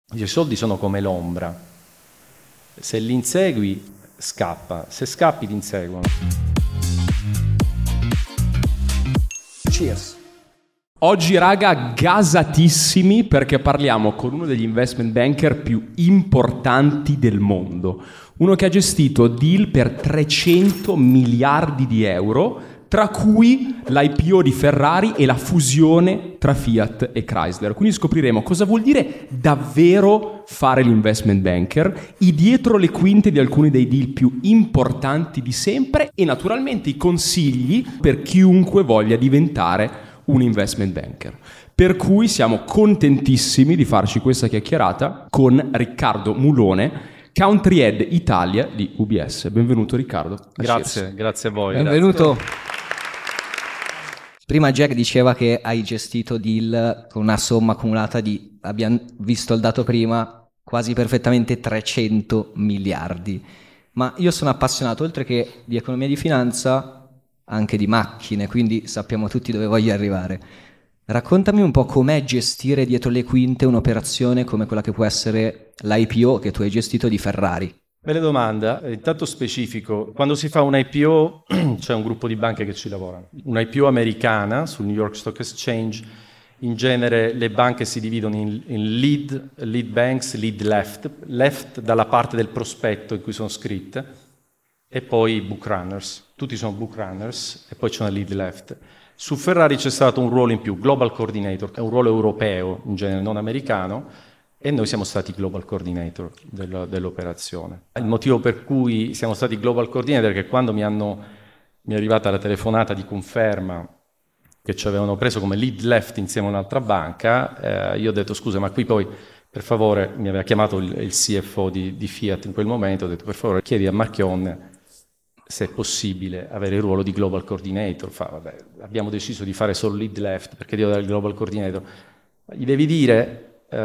I soldi sono come l'ombra, se li insegui scappa, se scappi ti inseguono. Cheers. Oggi raga gasatissimi perché parliamo con uno degli investment banker più importanti del mondo, uno che ha gestito deal per 300 miliardi di euro, tra cui l'IPO di Ferrari e la fusione tra Fiat e Chrysler. Quindi scopriremo cosa vuol dire davvero fare l'investment banker, i dietro le quinte di alcuni dei deal più importanti di sempre e naturalmente i consigli per chiunque voglia diventare un investment banker. Per cui siamo contentissimi di farci questa chiacchierata con Riccardo Mulone, Country Head Italia di UBS. Benvenuto Riccardo. Grazie a voi. Benvenuto. Prima Jack diceva che hai gestito deal con una somma accumulata di, abbiamo visto il dato prima, quasi perfettamente 300 miliardi. Ma io sono appassionato, oltre che di economia e di finanza, anche di macchine, quindi sappiamo tutti dove voglio arrivare. Raccontami un po' com'è gestire dietro le quinte un'operazione come quella che può essere l'IPO che tu hai gestito di Ferrari. Bella domanda, intanto specifico. Quando si fa un IPO c'è un gruppo di banche che ci lavorano. Un'IPO americana sul New York Stock Exchange, in genere le banche si dividono in lead banks, lead left dalla parte del prospetto in cui sono scritte, e poi book runners. Tutti sono book runners e poi c'è una lead left. Su Ferrari c'è stato un ruolo in più, Global Coordinator, che è un ruolo europeo, in genere non americano, e noi siamo stati Global Coordinator dell'operazione. Il motivo per cui siamo stati Global Coordinator è che quando mi è arrivata la telefonata di conferma che ci avevano preso come lead left insieme a un'altra banca, io ho detto scusa, ma qui poi per favore, mi aveva chiamato il CFO di Fiat in quel momento, ho detto per favore chiedi a Marchionne se è possibile avere il ruolo di Global Coordinator. Vabbè, abbiamo deciso di fare solo lead left perché devo dare il Global Coordinator. Gli devi dire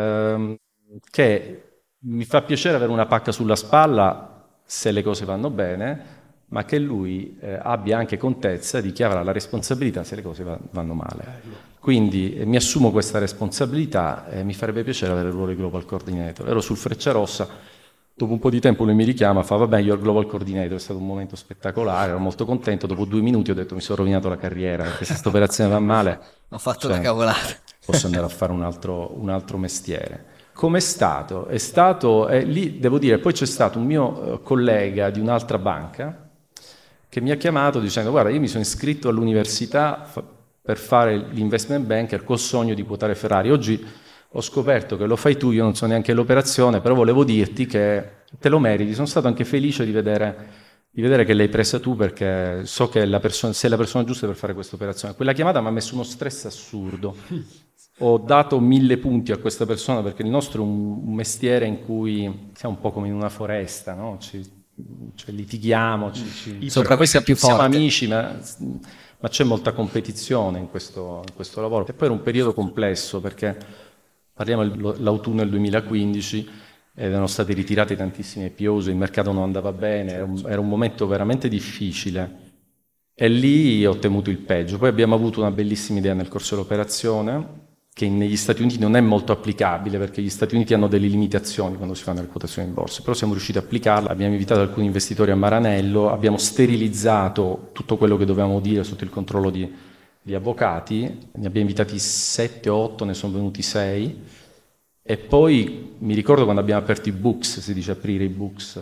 che mi fa piacere avere una pacca sulla spalla se le cose vanno bene, ma che lui abbia anche contezza di chi avrà la responsabilità se le cose vanno male. Quindi mi assumo questa responsabilità e mi farebbe piacere avere il ruolo di Global Coordinator. Ero sul Frecciarossa, dopo un po' di tempo lui mi richiama, fa vabbè, io il Global Coordinator, è stato un momento spettacolare, ero molto contento, dopo 2 minuti ho detto mi sono rovinato la carriera, perché se questa operazione va male Ho fatto una cavolata. posso andare a fare un altro mestiere. Com'è stato? È stato, lì devo dire, poi c'è stato un mio collega di un'altra banca che mi ha chiamato dicendo guarda, io mi sono iscritto all'università per fare l'investment banker col sogno di quotare Ferrari. Oggi ho scoperto che lo fai tu, io non so neanche l'operazione, però volevo dirti che te lo meriti. Sono stato anche felice di vedere che l'hai presa tu, perché so che sei la persona giusta per fare questa operazione. Quella chiamata mi ha messo uno stress assurdo. Ho dato 1000 punti a questa persona perché il nostro è un mestiere in cui siamo un po' come in una foresta, no? Litighiamo, Sopra questo è più forte. Siamo amici, ma c'è molta competizione in questo lavoro. E poi era un periodo complesso perché parliamo dell'autunno del 2015 ed erano stati ritirati tantissimi IPOs, il mercato non andava bene, era un momento veramente difficile e lì ho temuto il peggio. Poi abbiamo avuto una bellissima idea nel corso dell'operazione che negli Stati Uniti non è molto applicabile perché gli Stati Uniti hanno delle limitazioni quando si fanno le quotazioni in borsa, però siamo riusciti a applicarla, abbiamo invitato alcuni investitori a Maranello, abbiamo sterilizzato tutto quello che dovevamo dire sotto il controllo di avvocati, ne abbiamo invitati 7 o 8, ne sono venuti 6 e poi mi ricordo quando abbiamo aperto i books, si dice aprire i books,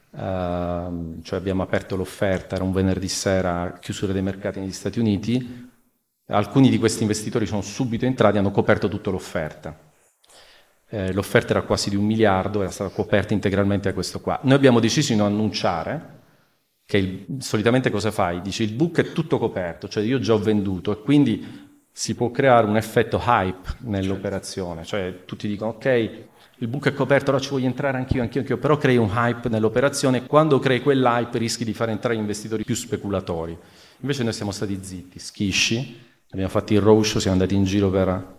cioè abbiamo aperto l'offerta, era un venerdì sera, chiusura dei mercati negli Stati Uniti. Alcuni di questi investitori sono subito entrati, hanno coperto tutta l'offerta. L'offerta era quasi di 1 miliardo, era stata coperta integralmente da questo qua. Noi abbiamo deciso di non annunciare, che solitamente cosa fai? Dici il book è tutto coperto, cioè io già ho venduto e quindi si può creare un effetto hype nell'operazione, cioè tutti dicono ok, il book è coperto, allora ci voglio entrare anch'io, però crei un hype nell'operazione e quando crei quell'hype rischi di far entrare investitori più speculatori. Invece noi siamo stati zitti, schisci. Abbiamo fatto il roadshow, siamo andati in giro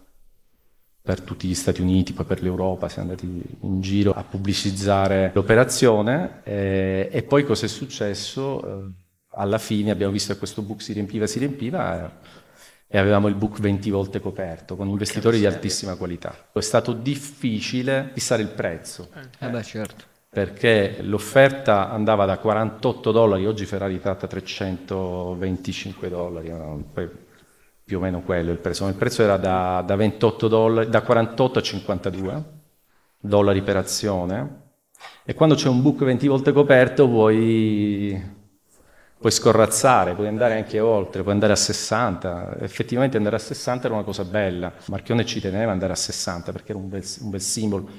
per tutti gli Stati Uniti, poi per l'Europa, siamo andati in giro a pubblicizzare l'operazione e poi cosa è successo? Alla fine abbiamo visto che questo book si riempiva e avevamo il book 20 volte coperto con investitori di altissima qualità. È stato difficile fissare il prezzo. Certo. Perché l'offerta andava da $48, oggi Ferrari tratta $325, no? Poi più o meno quello il prezzo. Il prezzo era da $28, da 48 a $52 per azione, e quando c'è un book 20 volte coperto puoi scorrazzare, puoi andare anche oltre, puoi andare a 60. Effettivamente andare a 60 era una cosa bella. Marchionne ci teneva ad andare a 60 perché era un bel simbolo.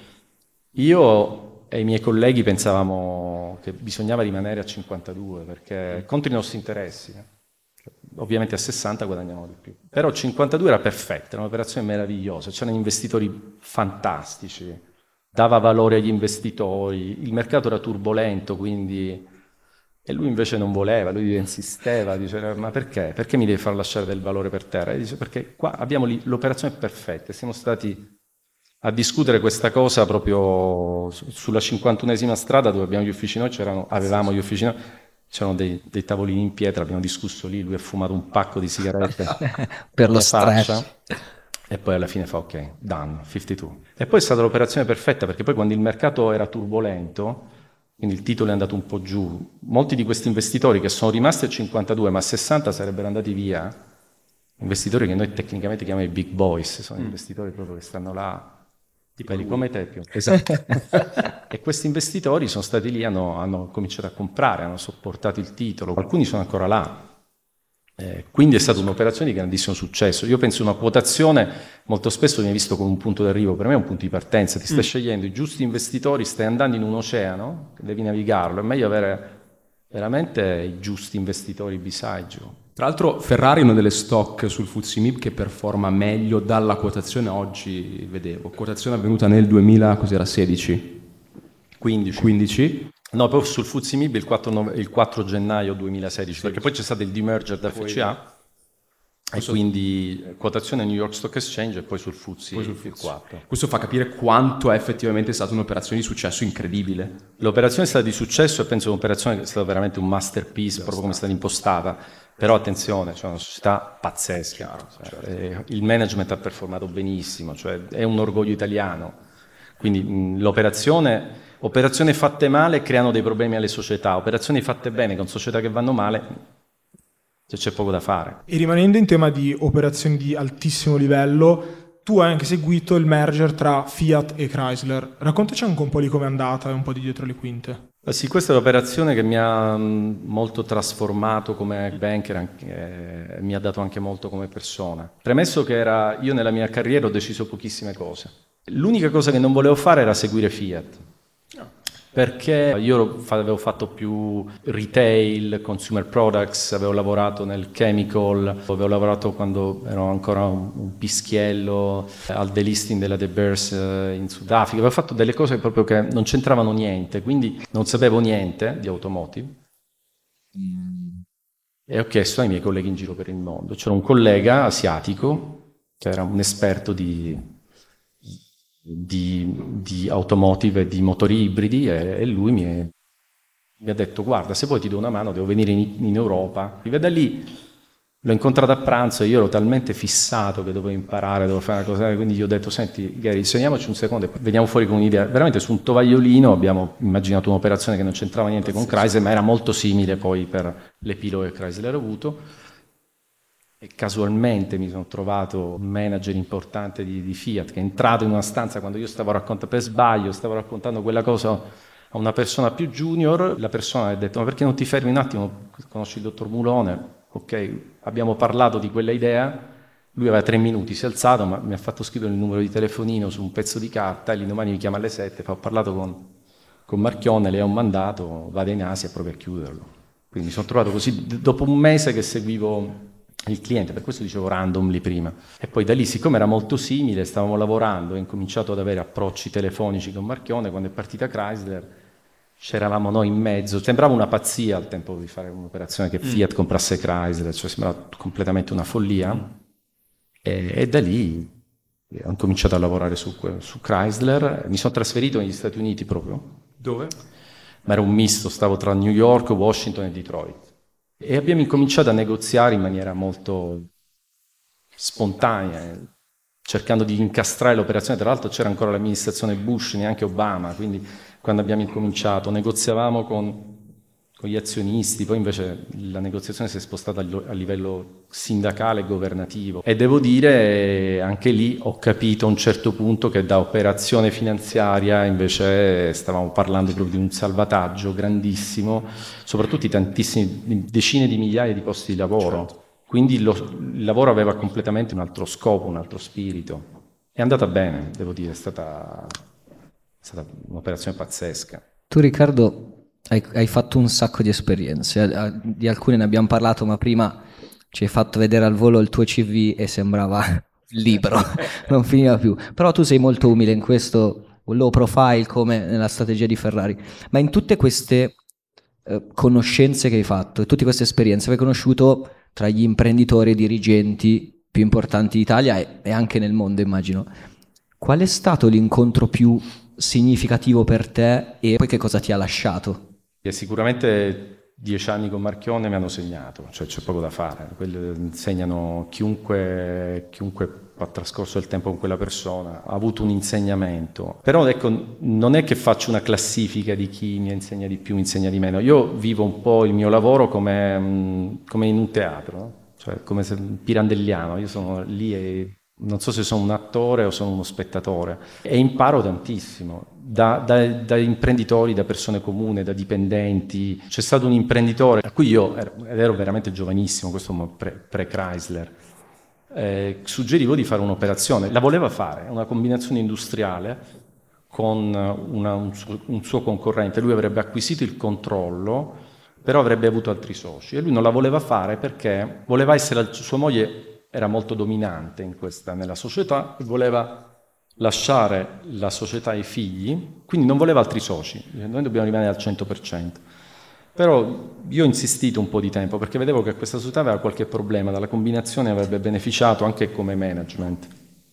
Io e i miei colleghi pensavamo che bisognava rimanere a 52 perché contro i nostri interessi. Ovviamente a 60 guadagniamo di più. Però 52 era perfetta, era un'operazione meravigliosa, c'erano investitori fantastici, dava valore agli investitori, il mercato era turbolento, quindi... E lui invece non voleva, lui insisteva, diceva ma perché? Perché mi devi far lasciare del valore per terra? E dice perché qua abbiamo l'operazione perfetta, siamo stati a discutere questa cosa proprio sulla 51esima strada dove abbiamo gli uffici noi, avevamo gli uffici noi, c'erano dei tavolini in pietra, abbiamo discusso lì, lui ha fumato un pacco di sigarette per lo stress. E poi alla fine fa ok, done, 52. E poi è stata l'operazione perfetta perché poi quando il mercato era turbolento, quindi il titolo è andato un po' giù, molti di questi investitori che sono rimasti a 52 ma a 60 sarebbero andati via, investitori che noi tecnicamente chiamiamo i big boys, sono investitori proprio che stanno là, belli come te più. Esatto. E questi investitori sono stati lì, hanno cominciato a comprare, hanno sopportato il titolo, alcuni sono ancora là. Quindi è stata un'operazione di grandissimo successo. Io penso una quotazione molto spesso viene visto come un punto d'arrivo, per me è un punto di partenza, ti stai scegliendo i giusti investitori, stai andando in un oceano, devi navigarlo, è meglio avere veramente i giusti investitori beside you. Tra l'altro Ferrari è una delle stock sul FTSE MIB che performa meglio dalla quotazione oggi, vedevo. Quotazione avvenuta nel 2016? 15. No, poi sul FTSE MIB il 4 gennaio 2016, perché poi c'è stato il demerger da FCA, e quindi quotazione New York Stock Exchange e poi sul FTSE il 4. Questo fa capire quanto è effettivamente stata un'operazione di successo incredibile. L'operazione è stata di successo e penso un'operazione che è stata veramente un masterpiece, proprio come è stata impostata. Però attenzione, c'è una società pazzesca, il management ha performato benissimo, cioè è un orgoglio italiano. Quindi operazioni fatte male creano dei problemi alle società, operazioni fatte bene con società che vanno male, c'è poco da fare. E rimanendo in tema di operazioni di altissimo livello, tu hai anche seguito il merger tra Fiat e Chrysler. Raccontaci anche un po' di come è andata e un po' di dietro le quinte. Sì, questa è un'operazione che mi ha molto trasformato come banker, mi ha dato anche molto come persona. Premesso che io nella mia carriera ho deciso pochissime cose. L'unica cosa che non volevo fare era seguire Fiat, perché io avevo fatto più retail, consumer products, avevo lavorato nel chemical, avevo lavorato quando ero ancora un pischiello al delisting della De Beers in Sudafrica, avevo fatto delle cose proprio che non c'entravano niente, quindi non sapevo niente di automotive. E ho chiesto ai miei colleghi in giro per il mondo. C'era un collega asiatico che era un esperto di automotive e di motori ibridi e lui mi ha detto guarda, se poi ti do una mano devo venire in Europa. E da lì l'ho incontrato a pranzo e io ero talmente fissato che dovevo imparare, dovevo fare una cosa, quindi gli ho detto senti Gary, segniamoci un secondo e veniamo fuori con un'idea. Veramente su un tovagliolino abbiamo immaginato un'operazione che non c'entrava niente con Chrysler, ma era molto simile poi per l'epilogo che Chrysler ha avuto. E casualmente mi sono trovato un manager importante di Fiat che è entrato in una stanza quando io stavo raccontando quella cosa a una persona più junior. La persona mi ha detto ma perché non ti fermi un attimo, conosci il dottor Mulone? Ok, abbiamo parlato di quella idea, lui aveva 3 minuti, si è alzato ma mi ha fatto scrivere il numero di telefonino su un pezzo di carta e l'indomani mi chiama alle 7, ho parlato con Marchionne, le ho mandato, vado in Asia proprio a chiuderlo. Quindi mi sono trovato così dopo un mese che seguivo il cliente, per questo dicevo randomly prima. E poi da lì, siccome era molto simile, stavamo lavorando, ho incominciato ad avere approcci telefonici con Marchionne, quando è partita Chrysler c'eravamo noi in mezzo, sembrava una pazzia al tempo di fare un'operazione che Fiat comprasse Chrysler, cioè sembrava completamente una follia. E da lì ho cominciato a lavorare su Chrysler, mi sono trasferito negli Stati Uniti proprio. Dove? Ma era un misto, stavo tra New York, Washington e Detroit. E abbiamo incominciato a negoziare in maniera molto spontanee, cercando di incastrare l'operazione. Tra l'altro c'era ancora l'amministrazione Bush, neanche Obama, quindi quando abbiamo incominciato negoziavamo con gli azionisti, poi invece la negoziazione si è spostata a livello sindacale e governativo, e devo dire anche lì ho capito a un certo punto che da operazione finanziaria invece stavamo parlando proprio di un salvataggio grandissimo, soprattutto di tantissime, decine di migliaia di posti di lavoro. Certo. Quindi il lavoro aveva completamente un altro scopo, un altro spirito. È andata bene, devo dire, è stata un'operazione pazzesca. Tu, Riccardo, hai fatto un sacco di esperienze, di alcune ne abbiamo parlato, ma prima ci hai fatto vedere al volo il tuo CV e sembrava libero, non finiva più. Però tu sei molto umile in questo, low profile come nella strategia di Ferrari. Ma in tutte queste conoscenze che hai fatto, tutte queste esperienze, hai conosciuto tra gli imprenditori e dirigenti più importanti d'Italia e anche nel mondo, immagino. Qual è stato l'incontro più significativo per te e poi che cosa ti ha lasciato? Sicuramente 10 anni con Marchionne mi hanno segnato, cioè c'è poco da fare, quelli insegnano chiunque ha trascorso il tempo con quella persona, ha avuto un insegnamento. Però ecco, non è che faccio una classifica di chi mi insegna di più, mi insegna di meno. Io vivo un po' il mio lavoro come in un teatro, no? Cioè come se pirandelliano, io sono lì e non so se sono un attore o sono uno spettatore, e imparo tantissimo da imprenditori, da persone comuni, da dipendenti. C'è stato un imprenditore a cui io ero veramente giovanissimo, questo pre-Chrysler, suggerivo di fare un'operazione, la voleva fare, una combinazione industriale con un suo concorrente. Lui avrebbe acquisito il controllo, però avrebbe avuto altri soci, e lui non la voleva fare perché voleva essere, sua moglie era molto dominante nella società e voleva lasciare la società ai figli, quindi non voleva altri soci, noi dobbiamo rimanere al 100%. Però io ho insistito un po' di tempo perché vedevo che questa società aveva qualche problema, dalla combinazione avrebbe beneficiato anche come management.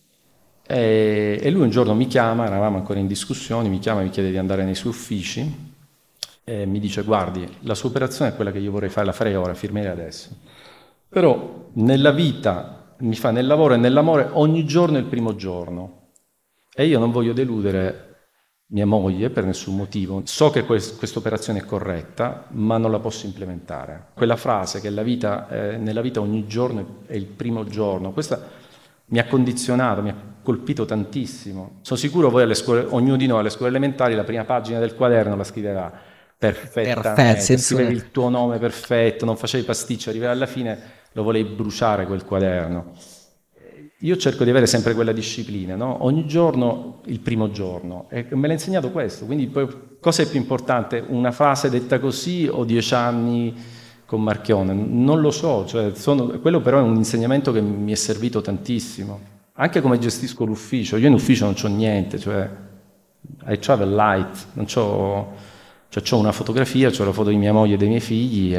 E lui un giorno mi chiama, eravamo ancora in discussione, mi chiama e mi chiede di andare nei suoi uffici e mi dice: guardi, la sua operazione è quella che io vorrei fare, la farei ora, firmerei adesso. Però nella vita, mi fa, nel lavoro e nell'amore ogni giorno è il primo giorno e io non voglio deludere mia moglie per nessun motivo. So che questa operazione è corretta, ma non la posso implementare. Quella frase che nella vita ogni giorno è il primo giorno, questa mi ha condizionato, mi ha colpito tantissimo. Sono sicuro voi alle scuole, ognuno di noi alle scuole elementari, la prima pagina del quaderno la scriveva perfettamente, scrivevi il tuo nome perfetto, non facevi pasticcio, arrivavi alla fine lo volevi bruciare quel quaderno. Io cerco di avere sempre quella disciplina, no? Ogni giorno il primo giorno, e me l'ha insegnato questo. Quindi poi cosa è più importante, una frase detta così o 10 anni con Marchionne? Non lo so, cioè quello però è un insegnamento che mi è servito tantissimo, anche come gestisco l'ufficio. Io in ufficio non c'ho niente, cioè I travel light, non c'ho, cioè c'ho una fotografia, c'ho la foto di mia moglie e dei miei figli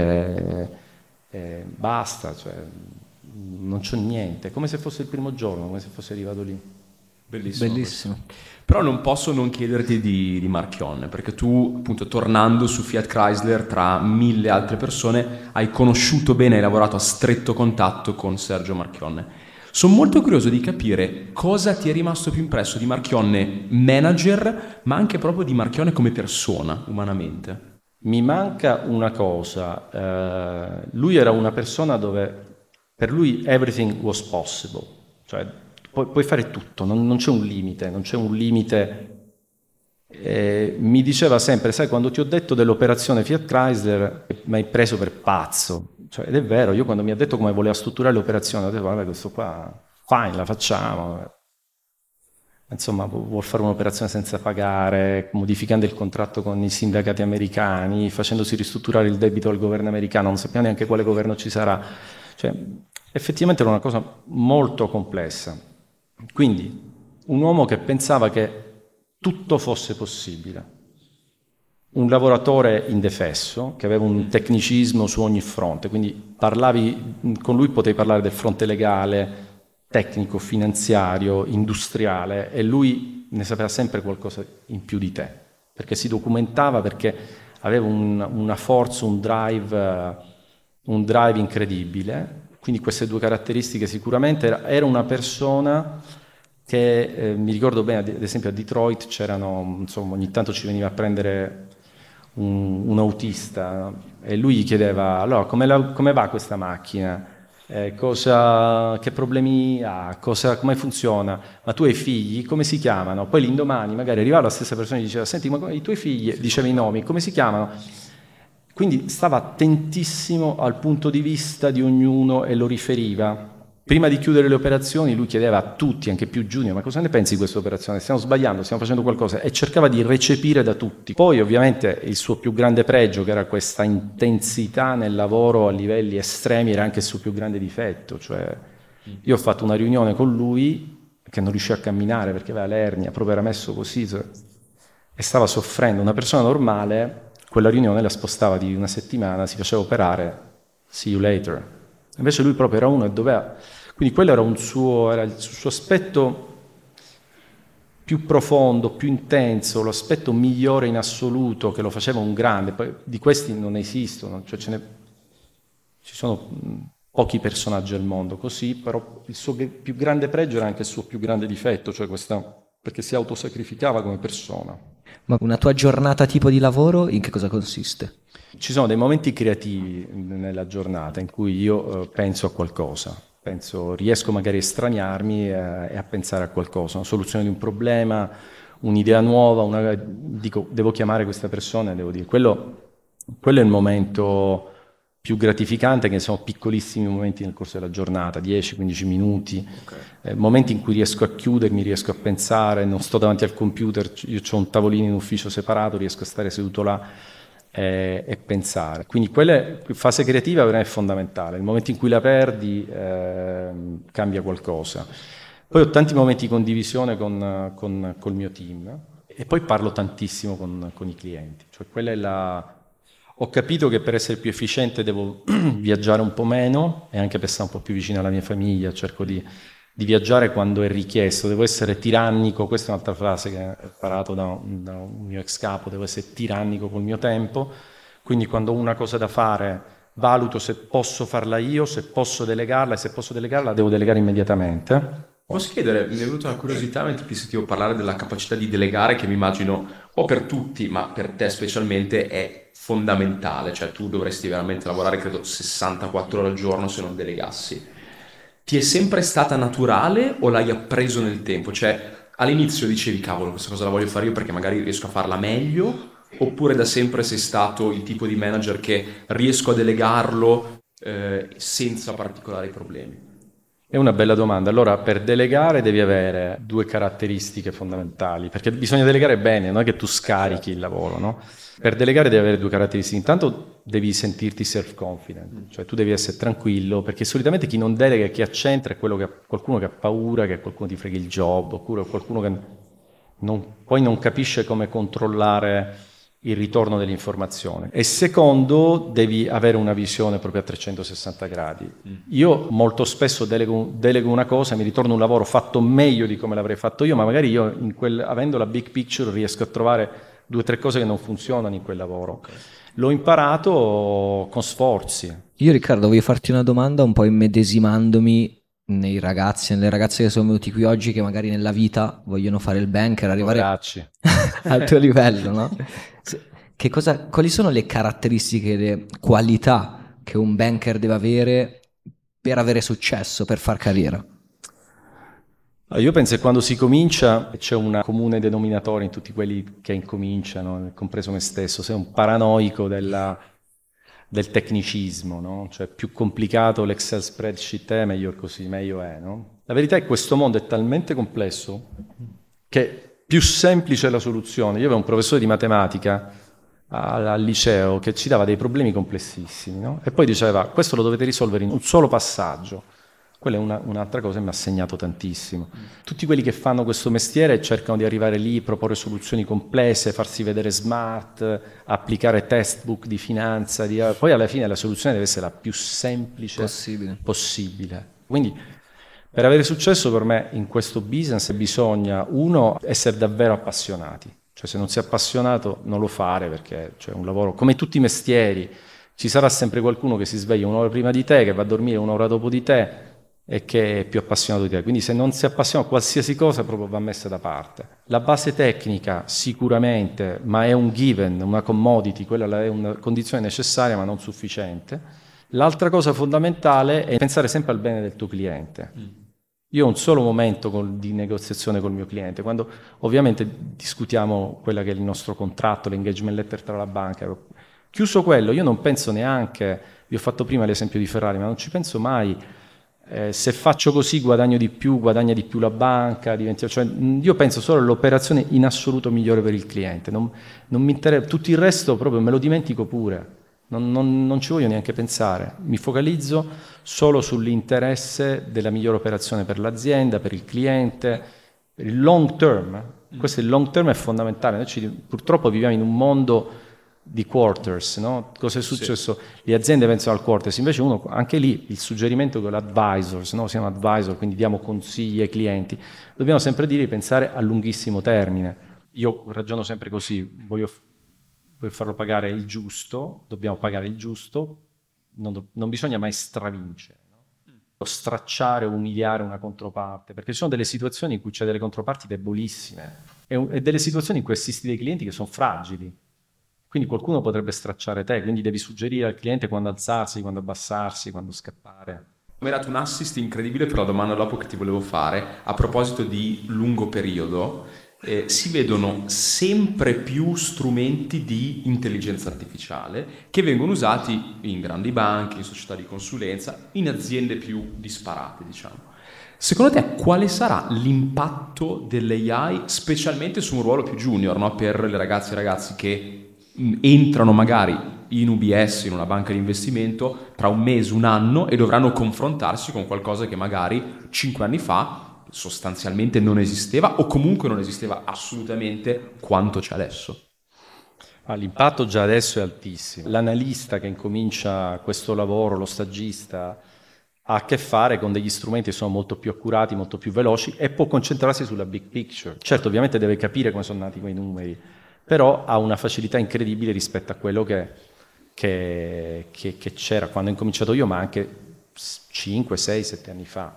e basta, cioè non c'ho niente, come se fosse il primo giorno, come se fosse arrivato lì. Bellissimo. Però non posso non chiederti di Marchionne, perché tu, appunto, tornando su Fiat Chrysler tra 1000 altre persone, hai conosciuto bene, hai lavorato a stretto contatto con Sergio Marchionne. Sono molto curioso di capire cosa ti è rimasto più impresso di Marchionne manager, ma anche proprio di Marchionne come persona, umanamente. Mi manca una cosa, lui era una persona dove per lui everything was possible, cioè puoi fare tutto, non c'è un limite, non c'è un limite. Mi diceva sempre, sai, quando ti ho detto dell'operazione Fiat Chrysler mi hai preso per pazzo, cioè, ed è vero, io quando mi ha detto come voleva strutturare l'operazione ho detto: vabbè, questo qua, fine, la facciamo. Insomma, vuol fare un'operazione senza pagare, modificando il contratto con i sindacati americani, facendosi ristrutturare il debito al governo americano, non sappiamo neanche quale governo ci sarà. Cioè, effettivamente era una cosa molto complessa. Quindi, un uomo che pensava che tutto fosse possibile. Un lavoratore indefesso, che aveva un tecnicismo su ogni fronte, quindi con lui potevi parlare del fronte legale, tecnico, finanziario, industriale, e lui ne sapeva sempre qualcosa in più di te, perché si documentava, perché aveva una forza, un drive incredibile. Quindi queste due caratteristiche sicuramente. Era una persona che mi ricordo bene, ad esempio a Detroit c'erano, insomma, ogni tanto ci veniva a prendere un autista e lui gli chiedeva: allora come va questa macchina? Che problemi ha? Come funziona? Ma tu hai figli? Come si chiamano? Poi l'indomani magari arrivava la stessa persona e gli diceva: senti, ma i tuoi figli, diceva i nomi, come si chiamano? Quindi stava attentissimo al punto di vista di ognuno e lo riferiva. Prima di chiudere le operazioni lui chiedeva a tutti, anche più junior: ma cosa ne pensi di questa operazione? Stiamo sbagliando, stiamo facendo qualcosa? E cercava di recepire da tutti. Poi ovviamente il suo più grande pregio, che era questa intensità nel lavoro a livelli estremi, era anche il suo più grande difetto. Cioè, io ho fatto una riunione con lui che non riusciva a camminare perché aveva l'ernia, proprio era messo così e stava soffrendo. Una persona normale quella riunione la spostava di una settimana, si faceva operare, see you later. Invece lui proprio era uno e doveva... Quindi quello era il suo aspetto più profondo, più intenso, l'aspetto migliore in assoluto che lo faceva un grande. Poi di questi non esistono, cioè ci sono pochi personaggi al mondo così, però il suo più grande pregio era anche il suo più grande difetto, cioè perché si autosacrificava come persona. Ma una tua giornata tipo di lavoro in che cosa consiste? Ci sono dei momenti creativi nella giornata in cui io penso a qualcosa. Riesco magari a estraniarmi e a pensare a qualcosa, una soluzione di un problema, un'idea nuova, dico, devo chiamare questa persona e devo dire, quello è il momento più gratificante, che sono piccolissimi momenti nel corso della giornata, 10-15 minuti, momenti in cui riesco a chiudermi, riesco a pensare, non sto davanti al computer, io ho un tavolino in ufficio separato, riesco a stare seduto là e pensare. Quindi quella fase creativa è fondamentale. Il momento in cui la perdi cambia qualcosa. Poi ho tanti momenti di condivisione col mio team e poi parlo tantissimo con i clienti. Cioè ho capito che per essere più efficiente devo viaggiare un po' meno e anche per stare un po' più vicino alla mia famiglia. Cerco di viaggiare quando è richiesto, devo essere tirannico, questa è un'altra frase che ho imparato da un mio ex capo, devo essere tirannico col mio tempo, quindi quando ho una cosa da fare valuto se posso farla io, se posso delegarla, e se posso delegarla devo delegare immediatamente. Posso chiedere, mi è venuta una curiosità mentre ti sentivo parlare della capacità di delegare, che mi immagino, o per tutti, ma per te specialmente, è fondamentale, cioè tu dovresti veramente lavorare, credo, 64 ore al giorno se non delegassi. Ti è sempre stata naturale o l'hai appreso nel tempo? Cioè, all'inizio dicevi, cavolo, questa cosa la voglio fare io perché magari riesco a farla meglio, oppure da sempre sei stato il tipo di manager che riesco a delegarlo senza particolari problemi? È una bella domanda. Allora, per delegare devi avere due caratteristiche fondamentali, perché bisogna delegare bene, non è che tu scarichi il lavoro, no? Per delegare devi avere due caratteristiche. Intanto devi sentirti self-confident, cioè tu devi essere tranquillo, perché solitamente chi non delega e chi accentra è qualcuno che ha paura, che qualcuno ti freghi il job, oppure qualcuno che poi non capisce come controllare il ritorno dell'informazione. E secondo, devi avere una visione proprio a 360 gradi. Io molto spesso delego una cosa, mi ritorno un lavoro fatto meglio di come l'avrei fatto io, ma magari io avendo la big picture riesco a trovare 2 o 3 cose che non funzionano in quel lavoro. L'ho imparato con sforzi. Io, Riccardo, voglio farti una domanda un po' immedesimandomi nei ragazzi, nelle ragazze che sono venuti qui oggi, che magari nella vita vogliono fare il banker, arrivare al tuo livello, no? Quali sono le caratteristiche, le qualità che un banker deve avere per avere successo, per far carriera? Io penso che quando si comincia c'è un comune denominatore in tutti quelli che incominciano, compreso me stesso, sei un paranoico del tecnicismo, no? Cioè più complicato l'Excel spreadsheet è, meglio così, meglio è, no? La verità è che questo mondo è talmente complesso che più semplice è la soluzione. Io avevo un professore di matematica al liceo che ci dava dei problemi complessissimi, no? E poi diceva: questo lo dovete risolvere in un solo passaggio. Quella è un'altra cosa che mi ha segnato tantissimo. Tutti quelli che fanno questo mestiere cercano di arrivare lì, proporre soluzioni complesse, farsi vedere smart, applicare textbook di finanza, poi alla fine la soluzione deve essere la più semplice possibile. Quindi per avere successo per me in questo business bisogna, uno, essere davvero appassionati. Cioè se non sei appassionato non lo fare, perché c'è un lavoro, come tutti i mestieri, Ci sarà sempre qualcuno che si sveglia un'ora prima di te, che va a dormire un'ora dopo di te e che è più appassionato di te. Quindi se non si appassiona a qualsiasi cosa proprio va messa da parte. La base tecnica sicuramente, ma è un given, una commodity, quella è una condizione necessaria ma non sufficiente. L'altra cosa fondamentale è pensare sempre al bene del tuo cliente. Io ho un solo momento di negoziazione col mio cliente, quando ovviamente discutiamo quella che è il nostro contratto, l'engagement letter tra la banca. Chiuso quello, io non penso neanche, vi ho fatto prima l'esempio di Ferrari, ma non ci penso mai, se faccio così guadagna di più la banca, cioè, io penso solo all'operazione in assoluto migliore per il cliente, non mi interessa, tutto il resto proprio me lo dimentico pure, non ci voglio neanche pensare, mi focalizzo solo sull'interesse della migliore operazione per l'azienda, per il cliente, per il long term. Questo il long term è fondamentale, noi purtroppo viviamo in un mondo di quarters, no? Cosa è successo? Sì. Le aziende pensano al quarters, invece uno, anche lì il suggerimento con l'advisors, no? Siamo advisor, quindi diamo consigli ai clienti, dobbiamo sempre dire di pensare a lunghissimo termine. Io ragiono sempre così, voglio farlo pagare il giusto, dobbiamo pagare il giusto, non bisogna mai stravincere, no? Stracciare o umiliare una controparte, perché ci sono delle situazioni in cui c'è delle controparti debolissime e delle situazioni in cui assisti dei clienti che sono fragili. Quindi qualcuno potrebbe stracciare te, quindi devi suggerire al cliente quando alzarsi, quando abbassarsi, quando scappare. Mi hai dato un assist incredibile per la domanda dopo che ti volevo fare. A proposito di lungo periodo, si vedono sempre più strumenti di intelligenza artificiale che vengono usati in grandi banche, in società di consulenza, in aziende più disparate, diciamo. Secondo te quale sarà l'impatto dell'AI, specialmente su un ruolo più junior, no? Per le ragazze e ragazzi che entrano magari in UBS, in una banca di investimento, tra un mese, un anno, e dovranno confrontarsi con qualcosa che magari 5 anni fa sostanzialmente non esisteva o comunque non esisteva assolutamente quanto c'è adesso? L'impatto già adesso è altissimo. L'analista che incomincia questo lavoro, lo stagista, ha a che fare con degli strumenti che sono molto più accurati, molto più veloci e può concentrarsi sulla big picture. Certo, ovviamente deve capire come sono nati quei numeri, però ha una facilità incredibile rispetto a quello che c'era quando ho incominciato io, ma anche 5, 6, 7 anni fa.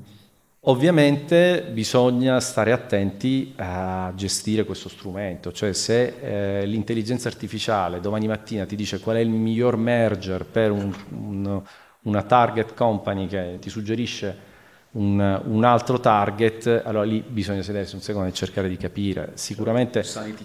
Ovviamente bisogna stare attenti a gestire questo strumento, cioè se l'intelligenza artificiale domani mattina ti dice qual è il miglior merger per una target company che ti suggerisce un altro target, allora lì bisogna sedersi un secondo e cercare di capire. Sicuramente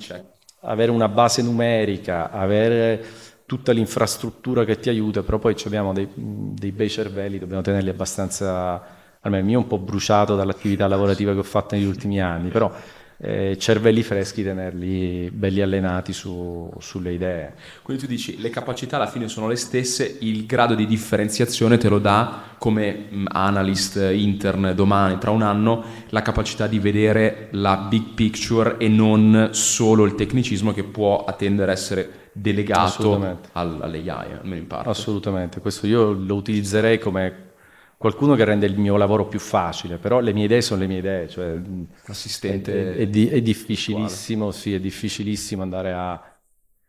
avere una base numerica, avere tutta l'infrastruttura che ti aiuta, però poi abbiamo dei bei cervelli, dobbiamo tenerli abbastanza, almeno il mio è un po' bruciato dall'attività lavorativa che ho fatto negli ultimi anni, però cervelli freschi, tenerli belli allenati sulle idee. Quindi tu dici le capacità alla fine sono le stesse, il grado di differenziazione te lo dà come analyst intern domani, tra un anno, la capacità di vedere la big picture e non solo il tecnicismo che può tendere a essere delegato all'AI, almeno in parte. Assolutamente, questo io lo utilizzerei come qualcuno che rende il mio lavoro più facile, però le mie idee sono le mie idee, cioè l'assistente è difficilissimo, sì, è difficilissimo andare a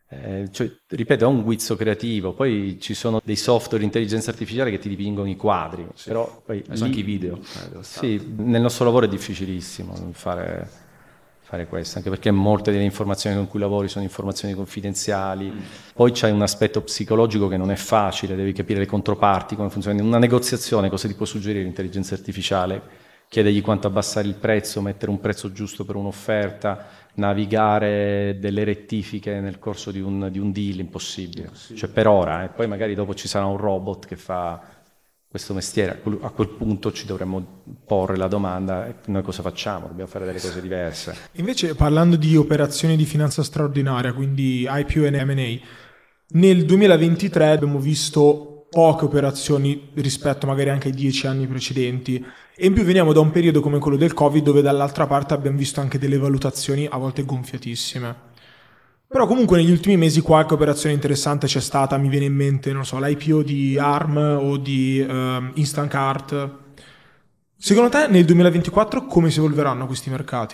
cioè, ripeto, è un guizzo creativo, poi ci sono dei software di intelligenza artificiale che ti dipingono i quadri, sì, però poi anche i video. Sì, nel nostro lavoro è difficilissimo fare questo, anche perché molte delle informazioni con cui lavori sono informazioni confidenziali. Poi c'è un aspetto psicologico che non è facile, devi capire le controparti, come funziona. In una negoziazione cosa ti può suggerire l'intelligenza artificiale? Chiedergli quanto abbassare il prezzo, mettere un prezzo giusto per un'offerta, navigare delle rettifiche nel corso di un deal, impossibile. Cioè per ora, poi magari dopo ci sarà un robot che fa questo mestiere, a quel punto ci dovremmo porre la domanda: noi cosa facciamo? Dobbiamo fare delle cose diverse. Invece, parlando di operazioni di finanza straordinaria, quindi IPO e M&A, nel 2023 abbiamo visto poche operazioni rispetto magari anche ai 10 anni precedenti, e in più veniamo da un periodo come quello del Covid, dove dall'altra parte abbiamo visto anche delle valutazioni a volte gonfiatissime. Però comunque negli ultimi mesi qualche operazione interessante c'è stata, mi viene in mente, non so, l'IPO di ARM o di Instancart. Secondo te nel 2024 come si evolveranno questi mercati?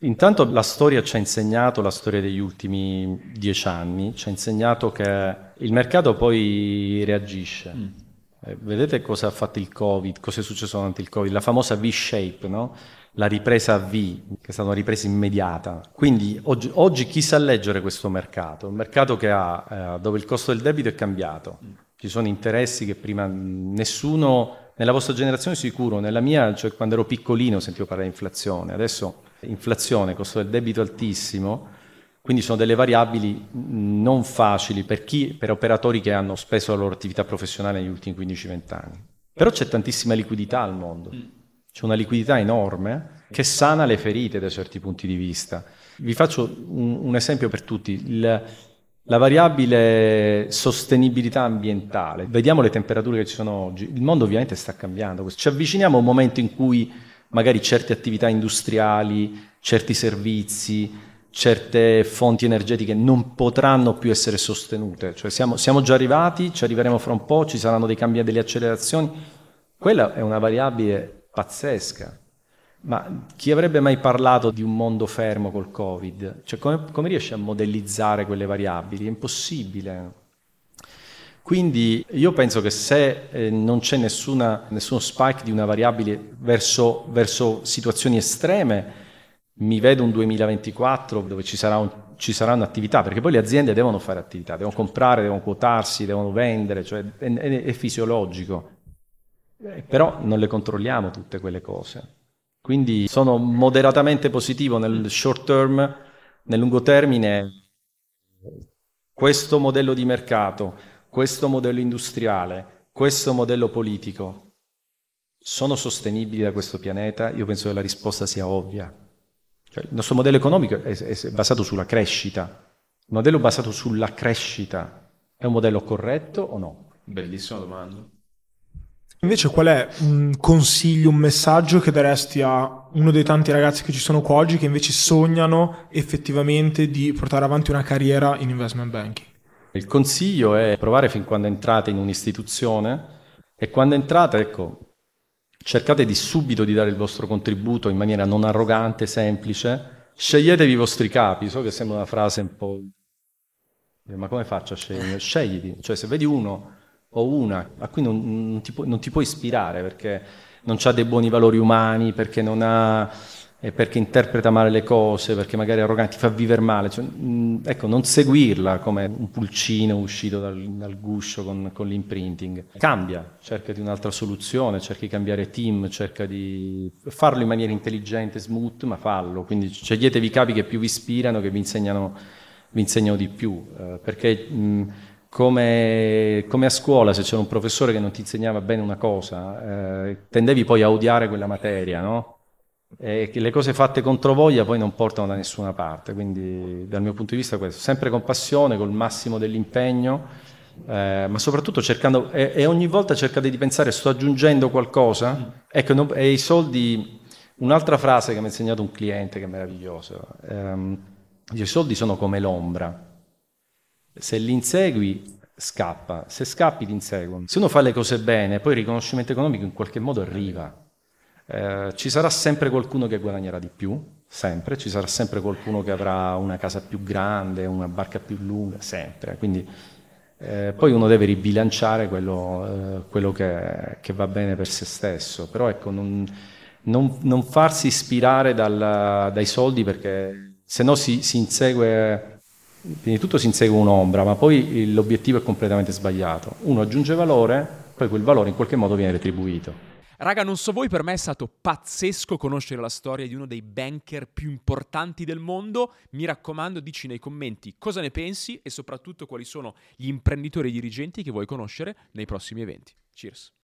Intanto la storia ci ha insegnato, la storia degli ultimi 10 anni, ci ha insegnato che il mercato poi reagisce. Vedete cosa ha fatto il Covid, cosa è successo durante il Covid? La famosa V-shape, no? La ripresa a V, che è stata una ripresa immediata. Quindi oggi chi sa leggere questo mercato? Un mercato che ha, dove il costo del debito è cambiato. Ci sono interessi che prima nessuno, nella vostra generazione sicuro, nella mia, cioè quando ero piccolino sentivo parlare di inflazione. Adesso inflazione, costo del debito altissimo, quindi sono delle variabili non facili per operatori che hanno speso la loro attività professionale negli ultimi 15-20 anni. Però c'è tantissima liquidità al mondo. C'è una liquidità enorme che sana le ferite da certi punti di vista. Vi faccio un esempio per tutti. La variabile sostenibilità ambientale. Vediamo le temperature che ci sono oggi. Il mondo ovviamente sta cambiando. Ci avviciniamo a un momento in cui magari certe attività industriali, certi servizi, certe fonti energetiche non potranno più essere sostenute. Cioè siamo già arrivati, ci arriveremo fra un po', ci saranno dei cambi e delle accelerazioni. Quella è una variabile pazzesca, ma chi avrebbe mai parlato di un mondo fermo col Covid? Cioè, come riesce a modellizzare quelle variabili? È impossibile. Quindi io penso che se non c'è nessuno spike di una variabile verso situazioni estreme, mi vedo un 2024 dove ci saranno attività, perché poi le aziende devono fare attività, devono comprare, devono quotarsi, devono vendere, cioè è fisiologico. Però non le controlliamo tutte quelle cose. Quindi sono moderatamente positivo nel short term, nel lungo termine. Questo modello di mercato, questo modello industriale, questo modello politico sono sostenibili da questo pianeta? Io penso che la risposta sia ovvia. Cioè, il nostro modello economico è basato sulla crescita. Il modello basato sulla crescita è un modello corretto o no? Bellissima domanda. Invece qual è un consiglio, un messaggio che daresti a uno dei tanti ragazzi che ci sono qua oggi che invece sognano effettivamente di portare avanti una carriera in investment banking? Il consiglio è provare fin quando entrate in un'istituzione e quando entrate, ecco, cercate di subito di dare il vostro contributo in maniera non arrogante, semplice. Sceglietevi i vostri capi. So che sembra una frase un po'... Ma come faccio a scegliere? Scegliti. Cioè se vedi uno o una a cui non ti può ispirare perché non ha dei buoni valori umani, perché perché interpreta male le cose, perché magari è arrogante, ti fa vivere male, cioè, ecco, non seguirla come un pulcino uscito dal guscio con l'imprinting. Cambia, cerca di un'altra soluzione, cerca di cambiare team, cerca di farlo in maniera intelligente, smooth, ma fallo. Quindi sceglietevi i capi che più vi ispirano, che vi insegnano di più, perché come a scuola, se c'era un professore che non ti insegnava bene una cosa, tendevi poi a odiare quella materia, no? E che le cose fatte contro voglia poi non portano da nessuna parte, quindi dal mio punto di vista questo, sempre con passione, col massimo dell'impegno, ma soprattutto cercando, e ogni volta cercate di pensare sto aggiungendo qualcosa, ecco, e i soldi, un'altra frase che mi ha insegnato un cliente che è meraviglioso, i soldi sono come l'ombra, se li insegui scappa, se scappi ti inseguono, se uno fa le cose bene poi il riconoscimento economico in qualche modo arriva. Ci sarà sempre qualcuno che guadagnerà di più, sempre, ci sarà sempre qualcuno che avrà una casa più grande, una barca più lunga, sempre, quindi poi uno deve ribilanciare quello che va bene per se stesso, però ecco, non farsi ispirare dai soldi perché se no si insegue, prima di tutto si insegue un'ombra, ma poi l'obiettivo è completamente sbagliato, uno aggiunge valore, poi quel valore in qualche modo viene retribuito. Raga, non so voi, per me è stato pazzesco conoscere la storia di uno dei banker più importanti del mondo. Mi raccomando, dici nei commenti cosa ne pensi e soprattutto quali sono gli imprenditori e dirigenti che vuoi conoscere nei prossimi eventi. Cheers!